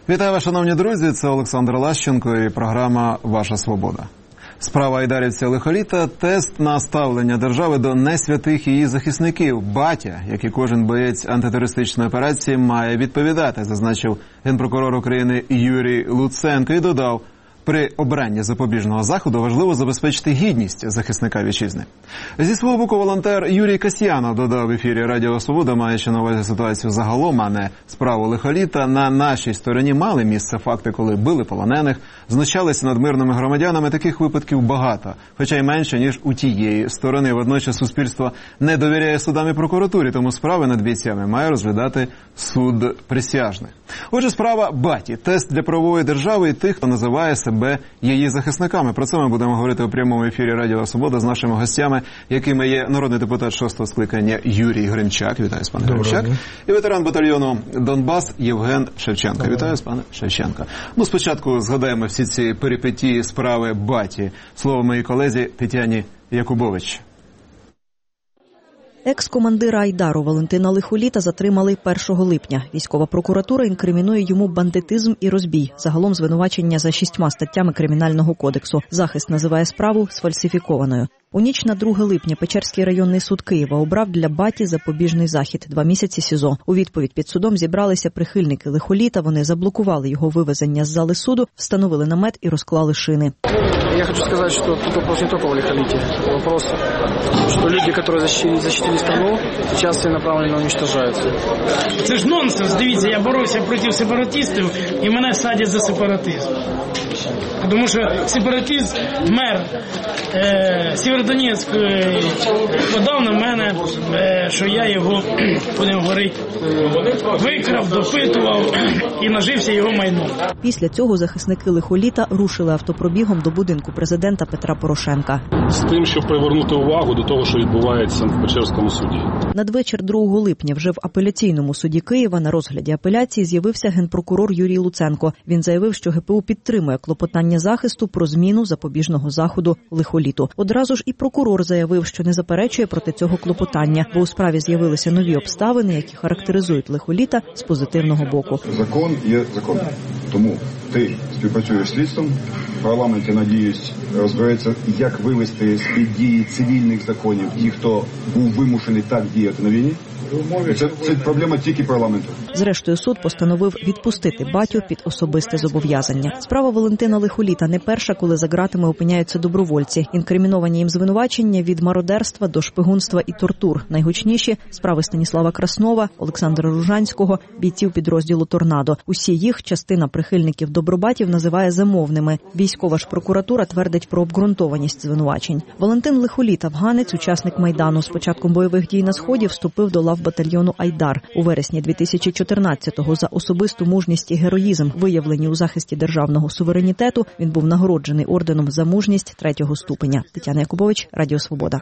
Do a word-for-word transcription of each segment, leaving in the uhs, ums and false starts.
Вітаю вас, шановні друзі, це Олександр Лащенко і програма «Ваша свобода». Справа айдарівця Лихоліта – тест на ставлення держави до несвятих її захисників. Батя, як і кожен боєць антитерористичної операції, має відповідати, зазначив генпрокурор України Юрій Луценко і додав, при обранні запобіжного заходу важливо забезпечити гідність захисника вітчизни. Зі свого боку волонтер Юрій Касьянов додав в ефірі Радіо Свобода, маючи на увазі ситуацію загалом, а не справу Лихоліта, на нашій стороні мали місце факти, коли били полонених, знущалися над мирними громадянами. Таких випадків багато, хоча й менше, ніж у тієї сторони. Водночас суспільство не довіряє судам і прокуратурі, тому справи над бійцями має розглядати суд присяжних. Отже, справа баті – тест для правової держави і тих, хто називає себе її захисниками. Про це ми будемо говорити у прямому ефірі Радіо Свобода з нашими гостями, якими є народний депутат шостого скликання Юрій Гринчак. Вітаю, пане Гринчак. І ветеран батальйону «Донбас» Євген Шевченко. Доброго. Вітаю, пане Шевченко. Ну, спочатку згадаємо всі ці перипетії справи баті. Слово моїй колезі Тетяні Якубович. Екс-командира Айдару Валентина Лихоліта затримали першого липня. Військова прокуратура інкримінує йому бандитизм і розбій. Загалом звинувачення за шістьма статтями Кримінального кодексу. Захист називає справу сфальсифікованою. У ніч на друге липня Печерський районний суд Києва обрав для баті запобіжний захід – два місяці СІЗО. У відповідь під судом зібралися прихильники Лихоліта, вони заблокували його вивезення з зали суду, встановили намет і розклали шини. Я хочу сказати, що тут вопрос не тільки в Лихоліті. Вопрос, що люди, які защитили, защитили страну, зараз ціленаправленно уничтожаються. Це ж нонсенс. Дивіться, я боровся проти сепаратистів і мене садять за сепаратизм. Тому що сепаратист, мер е, Сєвєродонецьк е, подав на мене, е, що я його, будемо говорити, викрав, допитував і нажився його майном. Після цього захисники Лихоліта рушили автопробігом до будинку президента Петра Порошенка. З тим, щоб привернути увагу до того, що відбувається в Печерському суді. Надвечір другого липня вже в апеляційному суді Києва на розгляді апеляції з'явився генпрокурор Юрій Луценко. Він заявив, що ГПУ підтримує клопотання захисту про зміну запобіжного заходу Лихоліту. Одразу ж і прокурор заявив, що не заперечує проти цього клопотання, бо у справі з'явилися нові обставини, які характеризують Лихоліта з позитивного боку. Закон є закон. Тому ти співпрацюєш з слідством, в парламенті, надіюсь, розбереться, як вивести з-під дії цивільних законів ті, хто був вимушений так діяти на війні. Це, це проблема тільки парламенту. Зрештою, суд постановив відпустити батю під особисте зобов'язання. Справа Валентина Лихоліта не перша, коли за ґратами опиняються добровольці. Інкриміновані їм звинувачення від мародерства до шпигунства і тортур. Найгучніші – справи Станіслава Краснова, Олександра Ружанського, бійців підрозділу «Торнадо». Усі їх частина прихильників добробатів називає замовними. Військова ж прокуратура твердить про обґрунтованість звинувачень. Валентин Лихоліт – афганець, учасник Майдану. З початком бойових дій на Сході вступив до лав батальйону «Айдар». У вересні дві тисячі чотирнадцятого за особисту мужність і героїзм, виявлені у захисті державного суверенітету, він був нагороджений орденом за мужність третього ступеня. Тетяна Якубович, Радіо Свобода.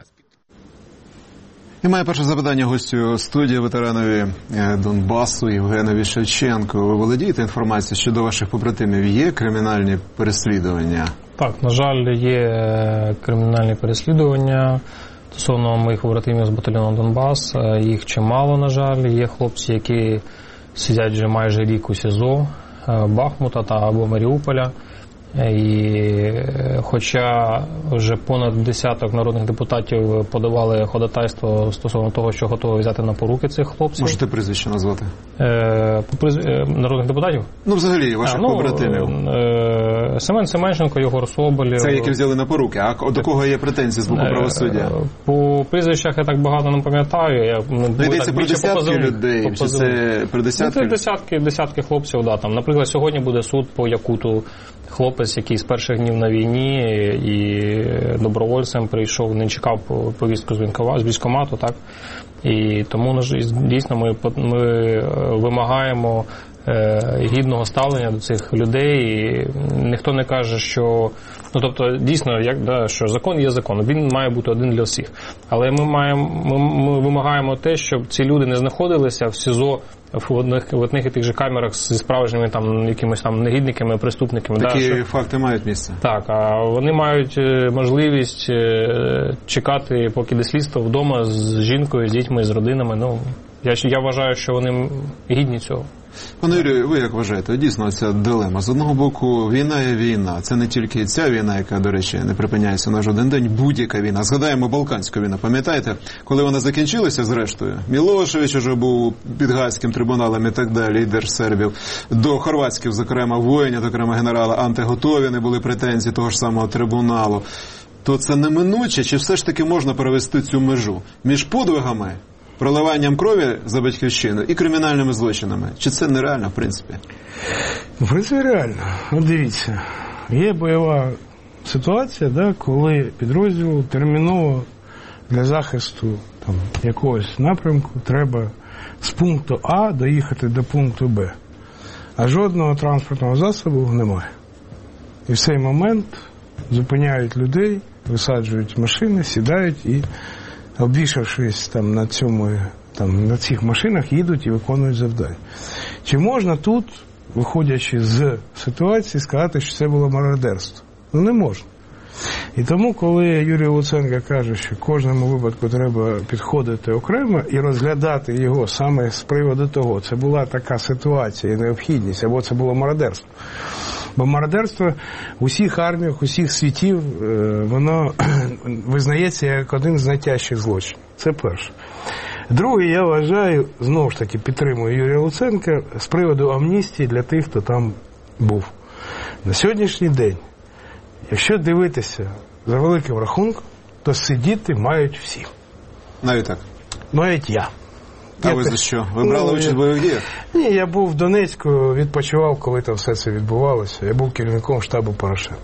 І має перше запитання гостю студії, ветеранові Донбасу Євгенові Шевченко. Ви володієте інформацією, що до ваших побратимів є кримінальні переслідування? Так, на жаль, є кримінальні переслідування. Стосовно моїх побратимів з батальйону «Донбас», їх чимало, на жаль. Є хлопці, які сидять вже майже рік у СІЗО Бахмута та або Маріуполя. І хоча вже понад десяток народних депутатів подавали ходатайство стосовно того, що готові взяти на поруки цих хлопців. Можете прізвище назвати? Е, приз... Народних депутатів? Ну, взагалі, ваших а, ну, побратимів. Е, Семен Семенченко, Єгор Соболєв. Це які взяли на поруки. А до кого є претензії з боку правосуддя? По прізвищах я так багато не пам'ятаю. Я, ну, йдеться про десятки людей? Чи це про десятки? Ну, це десятки, десятки хлопців, да. Там, наприклад, сьогодні буде суд по Якуту. Хлопець, який з перших днів на війні і добровольцем прийшов, не чекав повістку з військкомату, так? І тому дійсно ми, ми вимагаємо гідного ставлення до цих людей. І ніхто не каже, що, ну тобто, дійсно, як да, що закон є закон, він має бути один для всіх. Але ми маємо, ми, ми вимагаємо те, щоб ці люди не знаходилися в СІЗО в одних, в одних і тих же камерах зі справжніми там якимись там негідниками, преступниками. Такі да, що... факти мають місце. Так, а вони мають можливість чекати, поки йде слідство вдома з жінкою, з дітьми, з родинами. Ну, Я, я вважаю, що вони гідні цього. Пане Юрію, ви як вважаєте, дійсно ця дилема? З одного боку, війна є війна. Це не тільки ця війна, яка, до речі, не припиняється на жоден день, будь-яка війна. Згадаємо Балканську війну, пам'ятаєте? Коли вона закінчилася, зрештою, Мілошевич уже був під Гаазьким трибуналом і так далі, лідер сербів. До хорватських, зокрема, воїнів, зокрема, генерала антиготові не були претензії того ж самого трибуналу. То це неминуче, чи все ж таки можна перевести цю межу між подвигами, проливанням крові за батьківщину і кримінальними злочинами? Чи це нереально, в принципі? В принципі, реально. От дивіться, є бойова ситуація, да, коли підрозділу терміново для захисту там, якогось напрямку треба з пункту А доїхати до пункту Б. А жодного транспортного засобу немає. І в цей момент зупиняють людей, висаджують машини, сідають і, обвішавшись там на цьому, там, на цих машинах, їдуть і виконують завдання. Чи можна тут, виходячи з ситуації, сказати, що це було мародерство? Ну, не можна. І тому, коли Юрій Луценко каже, що кожному випадку треба підходити окремо і розглядати його саме з приводу того, це була така ситуація і необхідність, або це було мародерство. Бо мародерство в усіх арміях, усіх світів, воно визнається як один з найтяжчих злочинів. Це перше. Друге, я вважаю, знову ж таки підтримую Юрія Луценка з приводу амністії для тих, хто там був. На сьогоднішній день, якщо дивитися за великим рахунком, то сидіти мають всі. Навіть так? Навіть я. А я ви те... за що? Ви брали ну, участь в бойових діях? Ні, я був в Донецьку, відпочивав, коли там все це відбувалося. Я був керівником штабу Порошенка.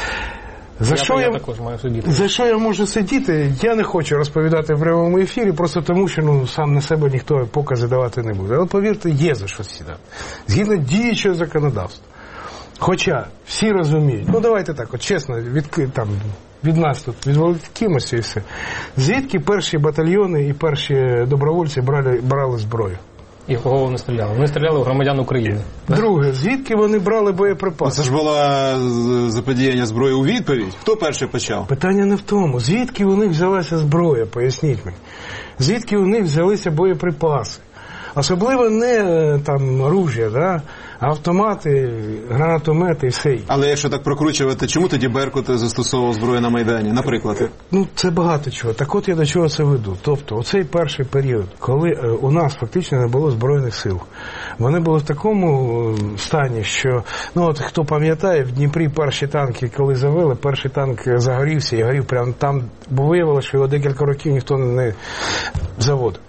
За, я, що я, я, також маю сидіти. За що я можу сидіти, я не хочу розповідати в прямому ефірі, просто тому, що ну, сам на себе ніхто покази давати не буде. Але повірте, є за що сідати. Згідно діючого законодавства. Хоча всі розуміють, ну давайте так, от чесно, від, там, від нас тут відволікимося і все. Звідки перші батальйони і перші добровольці брали, брали зброю? І в кого вони стріляли? Вони стріляли в громадян України. Друге, звідки вони брали боєприпаси? Це ж було заподіяння зброї у відповідь. Хто перший почав? Питання не в тому. Звідки у них взялася зброя, поясніть мені. Звідки у них взялися боєприпаси? Особливо не там оружя, да? Автомати, гранатомети і все. Але якщо так прокручувати, чому тоді Беркут застосовував зброю на Майдані, наприклад? Ну, це багато чого. Так от я до чого це веду. Тобто, оцей перший період, коли у нас фактично не було Збройних сил, вони були в такому стані, що, ну от хто пам'ятає, в Дніпрі перші танки, коли завели, перший танк загорівся і горів прямо там, бо виявилося, що його декілька років ніхто не заводив.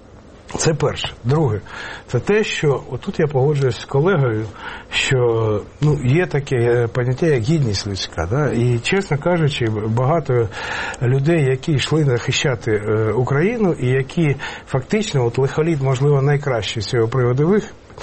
Це перше. Друге, це те, що отут я погоджуюсь з колегою, що ну, є таке поняття, як гідність людська. Да? І, чесно кажучи, багато людей, які йшли захищати е, Україну і які фактично, от Лихоліт, можливо, найкращий з цього приводу вих,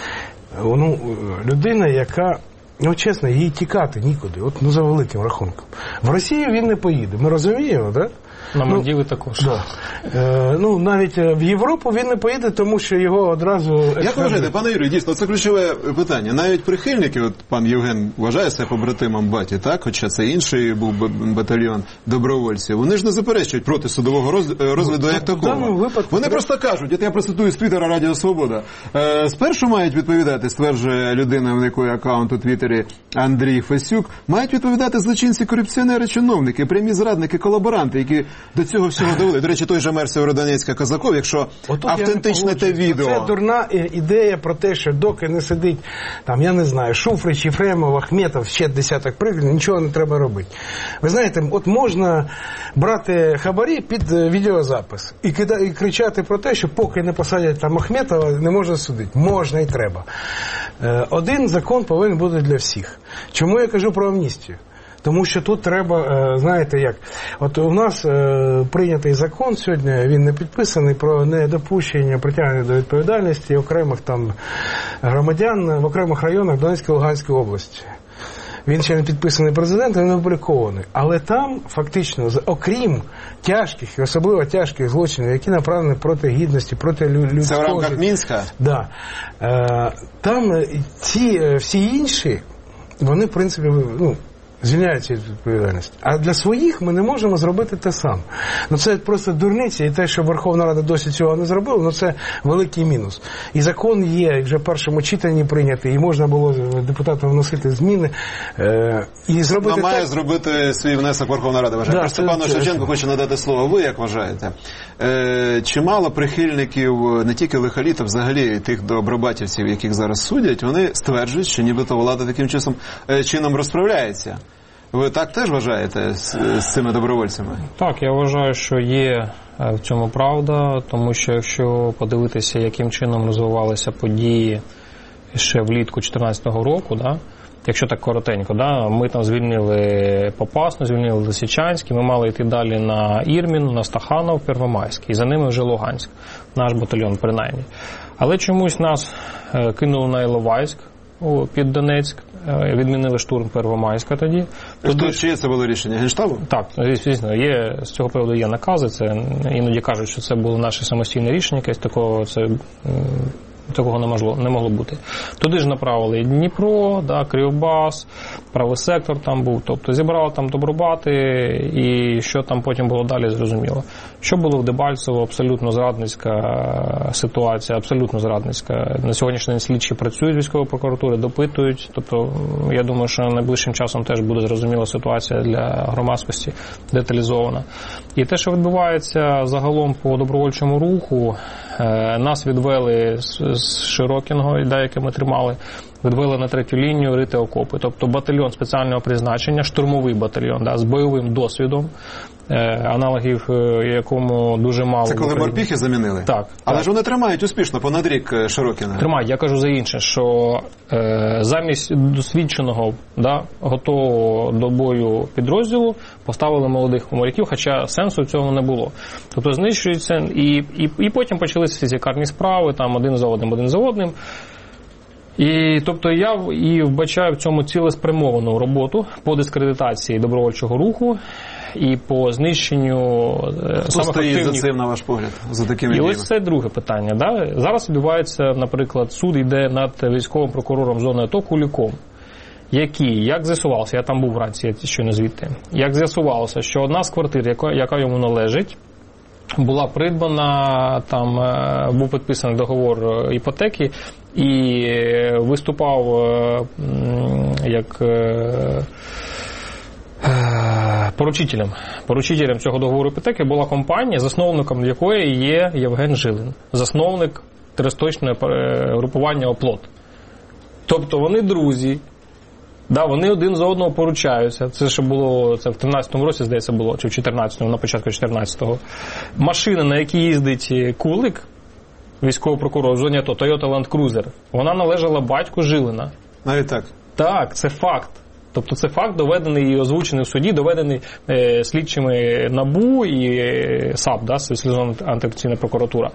ну, людина, яка, ну, чесно, їй тікати нікуди, от, ну, за великим рахунком. В Росію він не поїде, ми розуміємо, так? Да? На Мальдіви ну, також. Да. Е, ну, навіть в Європу він не поїде, тому що його одразу... Як ви вважаєте, пане Юрію, дійсно, це ключове питання. Навіть прихильники, от пан Євген вважає себе побратимом Баті, так? Хоча це інший був батальйон добровольців. Вони ж не заперечують проти судового розгляду як такого. Випадку... Вони просто кажуть, от я процитую з Твіттера Радіо Свобода, е, спершу мають відповідати, стверджує людина, в якої аккаунт у Твіттері Андрій Фесюк, мають відповідати злочинці, корупціонери, чиновники, прямі зрадники, колаборанти, які до цього всього довели. До речі, той же мер Сєвєродонецька Казаков, якщо отут автентичне те відео. Це дурна ідея про те, що доки не сидить, там, я не знаю, Шуфрич, Єфремов, Ахметов, ще десяток прикладів, нічого не треба робити. Ви знаєте, от можна брати хабарі під відеозапис і, кида, і кричати про те, що поки не посадять там Ахметова, не можна судити. Можна і треба. Один закон повинен бути для всіх. Чому я кажу про амністію? Тому що тут треба, знаєте як, от у нас прийнятий закон сьогодні, він не підписаний, про недопущення притягнення до відповідальності окремих там громадян в окремих районах Донецької, Луганської області. Він ще не підписаний президентом, він не опублікований. Але там фактично, окрім тяжких і особливо тяжких злочинів, які направлені проти гідності, проти людського... Це в рамках Мінська? Да. Там ці всі інші, вони в принципі, ну, звільняються від відповідальності. А для своїх ми не можемо зробити те саме. Ну це просто дурниця, і те, що Верховна Рада досі цього не зробила, ну це великий мінус. І закон є, вже в першому читанні прийнятий, і можна було депутатам вносити зміни. Е, і зробити Вона має так... зробити свій внесок Верховна Рада, вважає. Да, Степану Шевченку хочу надати слово. Ви як вважаєте? Е, чимало прихильників не тільки Лихоліта, взагалі тих добробатівців, яких зараз судять, вони стверджують, що нібито влада таким чином, чином розправляється. Ви так теж вважаєте з, з цими добровольцями? Так, я вважаю, що є в цьому правда, тому що якщо подивитися, яким чином розвивалися події ще влітку дві тисячі чотирнадцятого року, да, якщо так коротенько, да, ми там звільнили Попасну, звільнили Лисичанський, ми мали йти далі на Ірмін, на Стаханов, Первомайський, і за ними вже Луганськ, наш батальйон принаймні. Але чомусь нас е, кинули на Іловайськ, о, під Донецьк, е, відмінили штурм Первомайська тоді. Туди... Чиє це було рішення? Генштабу? Так, звісно, є, з цього приводу є накази, це іноді кажуть, що це було наше самостійне рішення, якесь такого, це... Такого не могло, не могло бути. Туди ж направили Дніпро, да, Кривбас, правий сектор там був, тобто зібрали там добробати, і що там потім було далі, зрозуміло. Що було в Дебальцево, абсолютно зрадницька ситуація, абсолютно зрадницька. На сьогоднішній день слідчі працюють з військової прокуратури, допитують, тобто я думаю, що найближчим часом теж буде зрозуміла ситуація для громадськості, деталізована. І те, що відбувається загалом по добровольчому руху, нас відвели з Широкіного, яке ми тримали, відвели на третю лінію рити окопи. Тобто батальйон спеціального призначення, штурмовий батальйон, да, з бойовим досвідом, аналогів якому дуже мало. Це коли морпіхи замінили? Так. Але так. ж вони тримають успішно понад рік Широкіна. Тримають. Я кажу за інше, що е, замість досвідченого, да, готового до бою підрозділу поставили молодих моряків, хоча сенсу цього не було. Тобто знищується, і, і, і потім почалися ці карні справи, там один за одним, один за одним. І, тобто я і вбачаю в цьому цілеспрямовану роботу по дискредитації добровольчого руху і по знищенню Хто саме стоїть активних... за цим, на ваш погляд, за такими І діями? ось це друге питання. Да? Зараз відбувається, наприклад, суд йде над військовим прокурором зони АТО Куліком, який, як з'ясувалося, я там був вранці, я щойно звідти, як з'ясувалося, що одна з квартир, яка, яка йому належить, була придбана, там був підписаний договор іпотеки, і виступав як поручителем. Поручителем цього договору іпотеки була компанія, засновником якої є Євген Жилин, засновник терористичного групування «Оплот». Тобто вони друзі, да, вони один за одного поручаються. Це ще було, це в тринадцятому році, здається, було, чи в чотирнадцятому, на початку чотирнадцятого. Машина, на якій їздить Кулик, військовий прокурор в зоні АТО, Toyota Land Cruiser, вона належала батьку Жилина. Навіть так? Так, це факт. Тобто це факт, доведений і озвучений в суді, доведений е, слідчими НАБУ і е, САП, да, Слідчо антикорупційна прокуратура.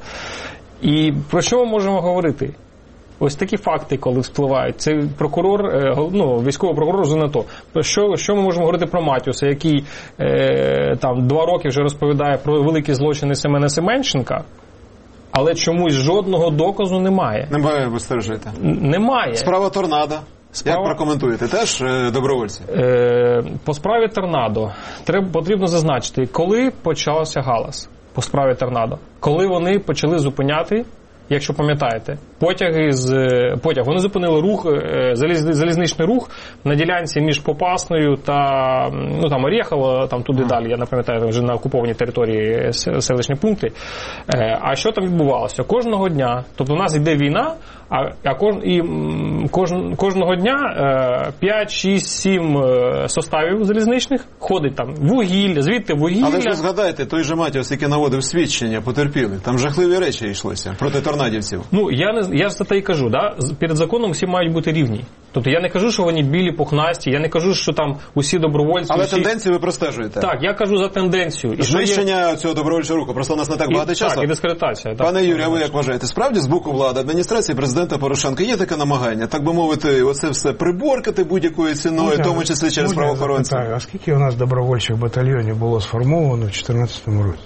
І про що ми можемо говорити? Ось такі факти, коли вспливають. Це прокурор, ну, військовий прокурор зони АТО. Що, що ми можемо говорити про Матіуса, який е, там два роки вже розповідає про великі злочини Семена Семенченка, але чомусь жодного доказу немає. Немає, ви стверджуєте? Немає. Справа Торнадо. Справа... Як прокоментуєте? Теж е, добровольці? Е, по справі Торнадо треба, потрібно зазначити, коли почався галас по справі Торнадо. Коли вони почали зупиняти, якщо пам'ятаєте, потяги з потяг. Вони зупинили рух, заліз, залізничний рух на ділянці між Попасною та, ну, там, Орєхово, там туди далі, я не пам'ятаю, вже на окупованій території селищні пункти. А що там відбувалося? Кожного дня, тобто у нас йде війна, а, а кож, і кож, кожного дня п'ять, шість, сім составів залізничних ходить там вугілля, звідти вугілля. Але ж ви згадайте, той же Матіус, який наводив свідчення потерпілих, там жахливі речі йшлося проти торнадівців. Ну, я не я за те і кажу, да? Перед законом всі мають бути рівні. Тобто я не кажу, що вони білі, пухнасті, я не кажу, що там усі добровольці... Але усі... тенденцію ви простежуєте. Так, я кажу за тенденцію. І знищення є... цього добровольчого руху, просто у нас не так багато і, часу. Так, і дискредитація. Так. Пане Юрію, а ви як вважаєте, справді з боку влади, адміністрації президента Порошенка є таке намагання, так би мовити, оце все приборкати будь-якою ціною, в тому числі через правоохоронців? А скільки у нас добровольчих батальйонів було сформовано в дві тисячі чотирнадцятому році?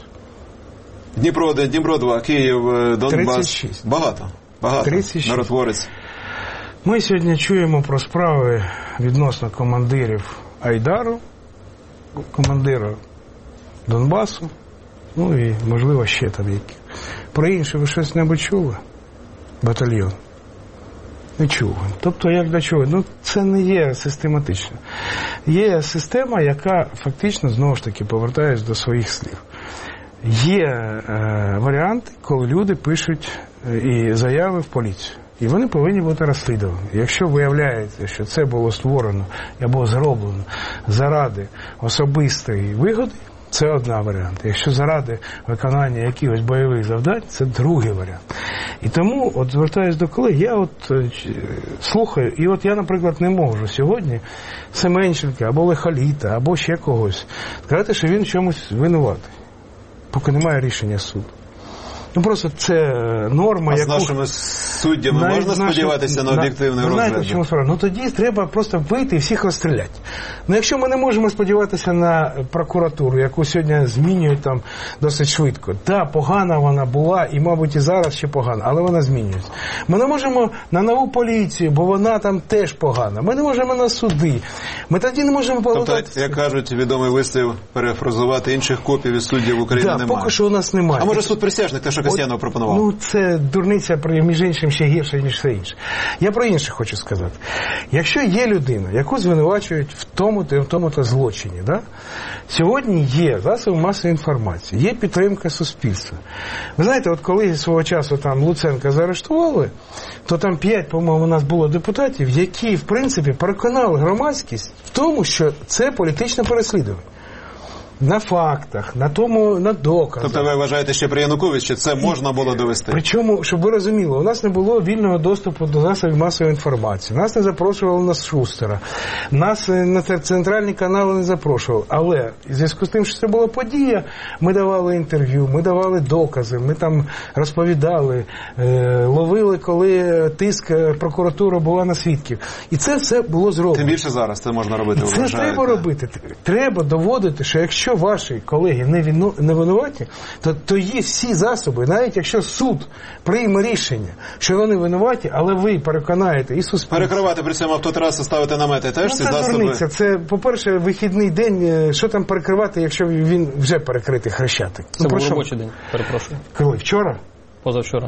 Дніпро один, Дніпро два, Київ, Донбас. тридцять шість. Багато. Багато. тридцять шість. Миротворець. Ми сьогодні чуємо про справи відносно командирів Айдару, командира Донбасу, ну і, можливо, ще там які. Про інше ви щось небудь чули? Батальйон? Не чули. Тобто, як для чого? Ну, це не є систематично. Є система, яка фактично, знову ж таки, повертається до своїх слів. Є е, варіанти, коли люди пишуть е, і заяви в поліцію. І вони повинні бути розслідувані. Якщо виявляється, що це було створено або зроблено заради особистої вигоди, це одна варіант. Якщо заради виконання якихось бойових завдань, це другий варіант. І тому, от звертаюсь до колег, я от е, слухаю, і от я, наприклад, не можу сьогодні Семенченка, або Лихоліта, або ще когось сказати, що він в чомусь винуватий, поки немає рішення суду. Ну, просто це норма, а яку... з нашими суддями Навіть можна наші... сподіватися на об'єктивний розгляд? Знаєте, чому справа? Ну, тоді треба просто вийти і всіх розстріляти. Ну, якщо ми не можемо сподіватися на прокуратуру, яку сьогодні змінюють там досить швидко. Так, да, погана вона була, і, мабуть, і зараз ще погана, але вона змінюється. Ми не можемо на нову поліцію, бо вона там теж погана. Ми не можемо на суди. Ми тоді не можемо повертатися. Тобто, як кажуть, відомий вислів, перефразувати, інших копій від суддів в Україні да, немає. Поки що у нас немає. А може суд присяжних, те, що Касьянов пропонував? Ну, це дурниця, між іншим, ще гірше, ніж все інше. Я про інше хочу сказати. Якщо є людина, яку звинувачують в тому-то і в тому-то злочині, да? Сьогодні є засоби масової інформації, є підтримка суспільства. Ви знаєте, от коли свого часу там Луценка заарештували, то там п'ять, по-моєму, у нас було депутатів, які, в принципі, переконали громадськість в тому, що це політичне переслідування. На фактах, на тому, на доказах. Тобто ви вважаєте, що при Януковичі це можна було довести? Причому, щоб ви розуміли, у нас не було вільного доступу до засобів масової інформації. Нас не запрошували на Шустера. Нас на центральні канали не запрошували. Але в зв'язку з тим, що це була подія, ми давали інтерв'ю, ми давали докази, ми там розповідали, е, ловили, коли тиск прокуратури була на свідків. І це все було зроблено. Тим більше зараз це можна робити. І це вважаєте? Треба робити. Треба доводити, що якщо Якщо ваші колеги не, вину, не винуваті, то, то є всі засоби, навіть якщо суд прийме рішення, що вони винуваті, але ви переконаєте і суспільство. Перекривати при цьому автотраси, ставити намети теж ну, ці це засоби? Дурниця. Це, по-перше, вихідний день, що там перекривати, якщо він вже перекритий Хрещатик? Це ну, був робочий день, перепрошую. Коли? Вчора? Позавчора.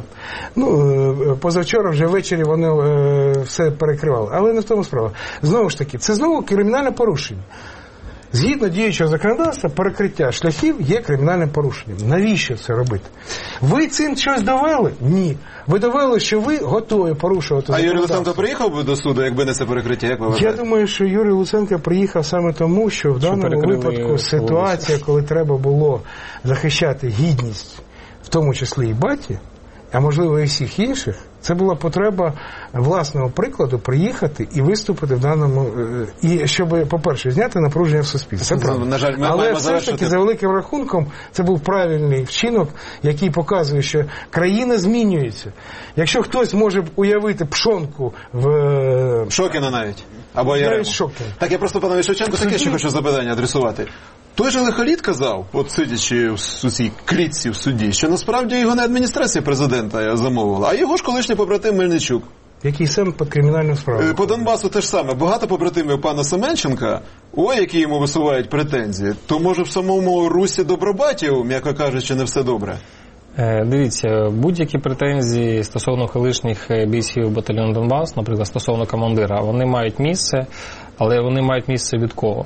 Ну, позавчора вже ввечері вони е, все перекривали. Але не в тому справа. Знову ж таки, це знову кримінальне порушення. Згідно діючого законодавства, перекриття шляхів є кримінальним порушенням. Навіщо це робити? Ви цим щось довели? Ні. Ви довели, що ви готові порушувати законодавство. А Юрій Луценко приїхав би до суду, якби не це перекриття? Як ви вважаєте? Я думаю, що Юрій Луценко приїхав саме тому, що в що даному випадку ситуація, коли треба було захищати гідність, в тому числі і баті, а можливо і всіх інших, це була потреба власного прикладу приїхати і виступити в даному, і щоб, по-перше, зняти напруження в суспільстві. Це правда. На жаль, ми Але все завершити. ж таки, за великим рахунком, це був правильний вчинок, який показує, що країна змінюється. Якщо хтось може уявити Пшонку в... Шокіна навіть. Або Ярему. Так, я просто панові Шевченко таке ще хочу запитання адресувати. Той же Лихоліт казав, от сидячи в цій клітці в суді, що насправді його не адміністрація президента замовила, а його ж колишній побратим Мельничук. Який сам під кримінальним справою. По Донбасу теж саме. Багато побратимів пана Семенченка, ой, які йому висувають претензії, то може в самому Русі Добробатів, м'яко кажучи, не все добре? Дивіться, будь-які претензії стосовно колишніх бійців батальйону Донбас, наприклад, стосовно командира, вони мають місце, але вони мають місце від кого?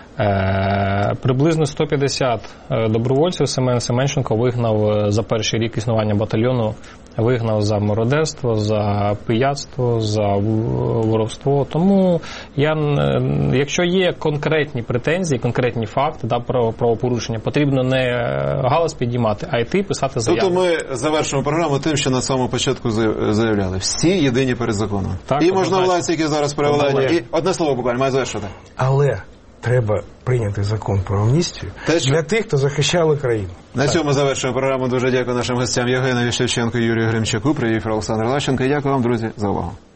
Е, приблизно сто п'ятдесят добровольців Семен Семенченко вигнав за перший рік існування батальйону, вигнав за мародерство, за пияцтво, за воровство. Тому я, якщо є конкретні претензії, конкретні факти да, про правопорушення, потрібно не галас підіймати, а йти писати заяви. Тобто ми завершимо програму тим, що на самому початку заявляли. Всі єдині перед законом. Так, і можновладці, які зараз при владі. І одне слово буквально, має завершити. Але треба прийняти закон про амністію для тих, хто захищав країну. На так. цьому завершуємо програму. Дуже дякую нашим гостям Євгенові Шевченку і Юрію Гримчаку. Привіт, Олександр Лащенко. І дякую вам, друзі, за увагу.